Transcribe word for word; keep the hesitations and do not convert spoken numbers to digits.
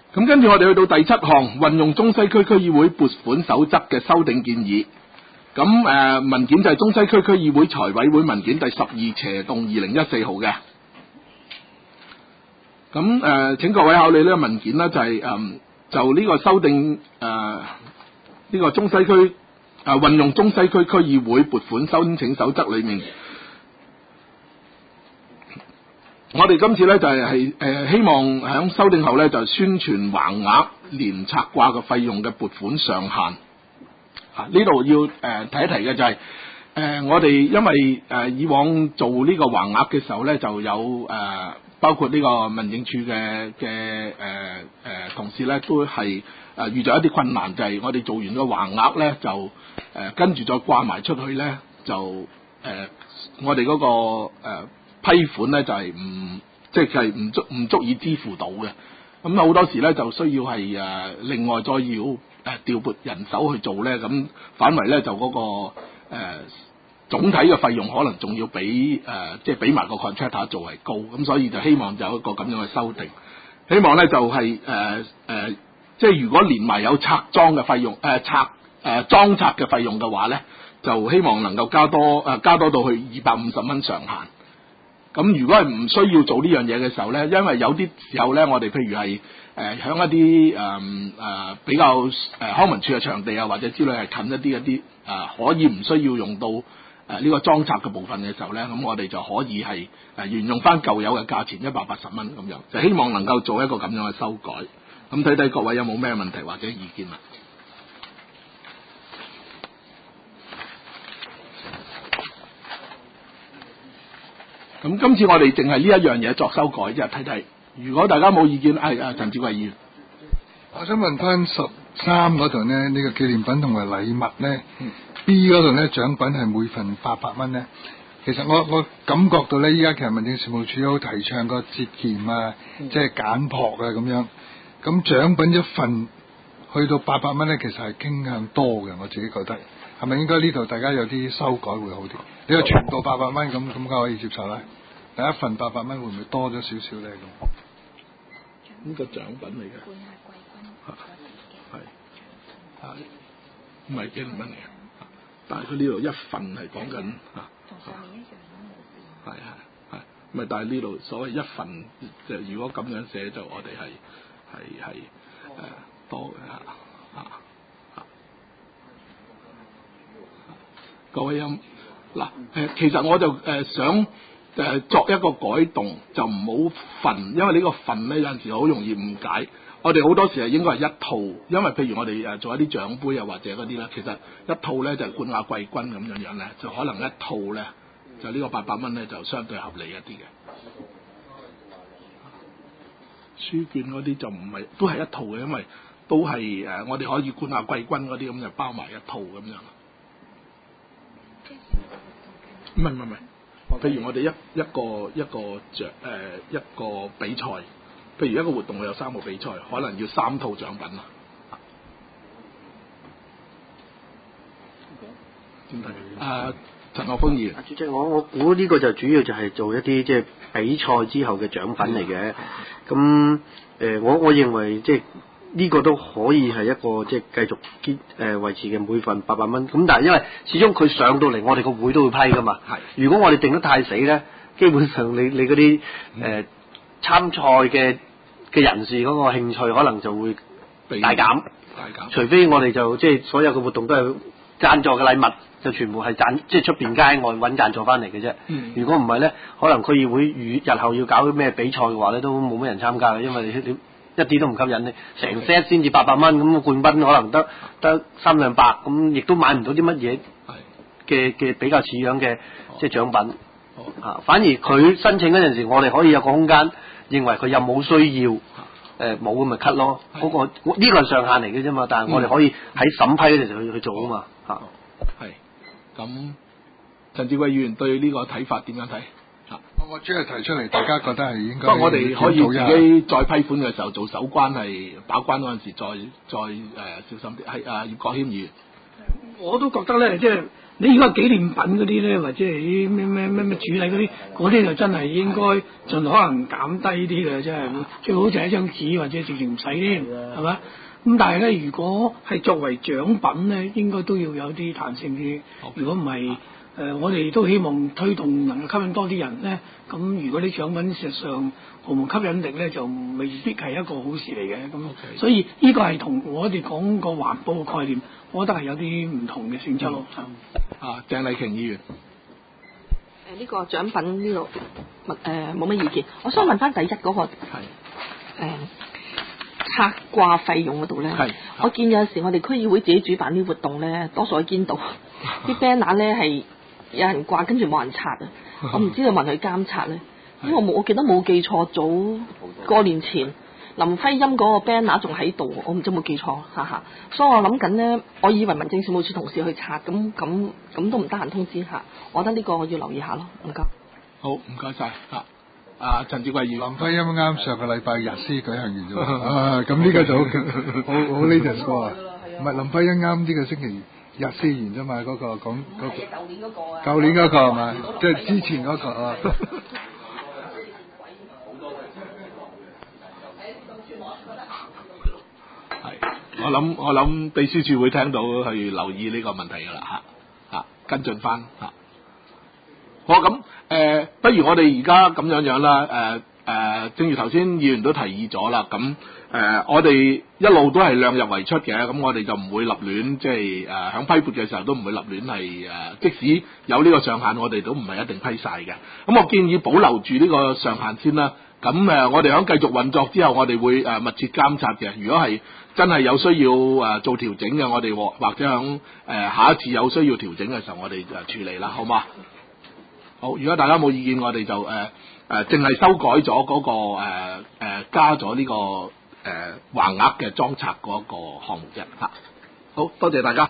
咁跟住我哋去到第七項，運用中西區區議會撥款守則嘅修訂建議。咁誒、呃、文件就係中西區區議會財委會文件第十二斜動二零一四號嘅。咁誒、呃、請各位考慮呢個文件呢，就係、是、誒、呃、就呢個修訂誒呢、呃這個中西區誒、呃、運用中西區區議會撥款申請守則裏面。我哋今次咧就係係誒希望喺修訂後咧就宣傳橫額連拆掛嘅費用嘅撥款上限。啊，呢度要誒、呃、提一提嘅就係、是、誒、呃、我哋因為誒、呃、以往做呢個橫額嘅時候咧就有誒、呃、包括呢個民政處嘅嘅誒誒同事咧都係誒、呃、遇到一啲困難，就係、是、我哋做完個橫額咧就誒、呃、跟住再掛埋出去咧就誒、呃、我哋嗰、那個誒。呃批款咧就係唔即係唔足唔足以支付到嘅，咁好多時咧就需要係誒另外再要誒調撥人手去做咧，咁反為咧就嗰、那個誒、呃、總體嘅費用可能仲要比誒即係比埋個 contractor 做係高，咁所以就希望就有一個咁樣嘅修訂，希望咧就係誒誒即係如果連埋有拆裝嘅費用誒、呃、拆誒裝拆嘅費用嘅話咧，就希望能夠加多誒、呃、加多到去二百五十蚊上限。咁如果係唔需要做呢樣嘢嘅時候咧，因為有啲時候咧，我哋譬如係誒響一啲誒誒比較誒、呃、康文署嘅場地啊，或者之類係近一啲一啲誒、呃、可以唔需要用到誒呢、呃這個裝拆嘅部分嘅時候咧，咁我哋就可以係誒沿用翻舊有嘅價錢一百八十蚊咁樣，就希望能夠做一個咁樣嘅修改。咁睇睇各位有冇咩問題或者意見啊？咁今次我哋淨係呢一樣嘢作修改啫，睇睇。如果大家冇意見，係啊陳志貴議員， 我想問翻十三嗰度呢，呢、這個紀念品同埋禮物呢、嗯、B 嗰度呢，獎品係每份八百蚊呢。其實我我感覺到呢，依家其實民政事務處好提倡個節儉啊，嗯、即係簡樸啊咁樣。咁獎品一份去到八百蚊呢，其實係傾向多嘅，我自己覺得。係咪應該呢度大家有啲修改會好啲？你話全部八百蚊咁咁，梗可以接受啦。第一份八百蚊會唔會多咗少少咧？咁呢個獎品嚟嘅，係係唔係幾蚊嚟嘅？但係佢呢度一份係講緊嚇，係係係，咪但係呢度所謂一份，就如果咁樣寫就我哋係係係誒多嘅嚇嚇嚇。各位音嗱誒，其實我就誒、呃、想。誒作一個改動就唔好份，因為呢個份咧有陣時好容易誤解。我哋好多時係應該係一套，因為譬如我哋誒做一啲獎杯啊或者嗰啲咧，其實一套咧就冠亞季軍咁樣樣咧，就可能一套咧就呢個八百蚊咧就相對合理一啲嘅。書券嗰啲就唔係都係一套嘅，因為都係誒我哋可以冠亞季軍嗰啲咁就包埋一套咁樣。唔係唔係唔係。譬如我哋一一個一個獎誒、呃、一個比賽，譬如一個活動有三個比賽，可能要三套獎品啦。點睇？啊，陳學鋒議員。 主席，我我估呢個就主要就係做一啲即係比賽之後嘅獎品嚟嘅。咁誒、呃，我我認為即係呢個都可以係一個即係繼續堅誒維持嘅每份八百蚊。咁但係因為始終佢上到嚟，我哋個會都會批噶嘛。係。如果我哋定得太死咧，基本上你你嗰啲誒參賽嘅嘅人士嗰個興趣可能就會大減。大減。除非我哋就即係所有嘅活動都係贊助嘅禮物，就全部係贊即係出邊街外揾贊助翻嚟嘅啫。嗯。如果唔係咧，可能區議會與日後要搞啲咩比賽嘅話咧，都冇乜人參加嘅，因為你你。一啲都唔吸引你，成 set 先至八百蚊，咁冠軍可能得得三兩百，咁亦都買唔到啲乜嘢嘅嘅比較似樣嘅即係獎品。啊，反而佢申請嗰陣時，我哋可以有個空間，認為佢有冇需要，誒冇咁咪 cut 咯。嗰、嗰個呢個係上限嚟嘅啫嘛，但係我哋可以喺審批嗰陣時去去做啊嘛。嚇、嗯， 係。咁陳志偉議員對呢個睇法點樣睇？ 我主要提出嚟，大家覺得係應該。 不過我哋可以自己再批款嘅時候做手關係把關嗰陣時再，再再誒、呃、小心啲。係啊，葉國謙議員。 我都覺得咧，即係你如果係紀念品嗰啲咧，或者係啲咩咩咩咩主禮嗰啲，嗰啲就真係應該盡可能減低啲嘅，真係最好就係一張紙或者直情唔使添，係嘛？咁但係咧，如果係作為獎品咧，應該都要有啲彈性啲。如果唔係，誒、呃，我哋都希望推動能夠吸引多啲人咧。咁如果啲獎品事實上毫無吸引力咧，就未必係一個好事嚟嘅。咁 Okay. 所以呢個係同我哋講個環保嘅概念，我覺得係有啲唔同嘅性質咯。 嗯、啊，鄭麗瓊議員， 誒、呃、呢、這個獎品呢度誒冇乜意見。我想問翻第一嗰、那個誒。拆掛費用嗰度咧，我見有陣時我哋區議會自己主辦啲活動咧，多數喺堅道啲 banner 咧係有人掛，跟住冇人拆啊！我唔知道問佢監察咧，因為我冇我記得冇記錯，早過年前林徽因嗰個 banner 仲喺度，我唔知有冇記錯，哈哈！所以我諗緊咧，我以為民政事務處同事去拆，咁咁咁都唔得閒通知下，我覺得呢個要留意下咯，唔該。 好，唔該晒嚇。啊，陳志貴議員， 林徽因啱上個禮拜日先舉行完啫喎，啊，咁呢個就好好好 latest 喎，唔係林徽因啱呢個星期日先完啫嘛，嗰、那個講嗰、那個，舊年嗰個啊，舊年嗰個係嘛，即係之前嗰、那個啊。 係，我諗我諗秘書處會聽到去留意呢個問題㗎啦嚇嚇，跟進翻嚇。好咁，誒、呃，不如我哋而家咁樣樣啦，誒、呃、誒、呃，正如頭先議員都提議咗啦，咁誒、呃，我哋一路都係量入為出嘅，咁我哋就唔會立亂，即係誒響批撥嘅時候都唔會立亂係誒，即使有呢個上限，我哋都唔係一定批晒嘅。咁我建議保留住呢個上限先啦。咁誒、呃，我哋響繼續運作之後，我哋會誒、呃、密切監察嘅。如果係真係有需要誒、呃、做調整嘅，我哋或或者響誒、呃、下一次有需要調整嘅時候，我哋就處理啦，好嘛？好，如果大家冇意見，我哋就誒誒，淨、呃、係、呃、修改咗嗰、那個誒誒、呃呃，加咗呢、這個誒橫額嘅裝拆嗰個項目啫嚇。好多謝大家。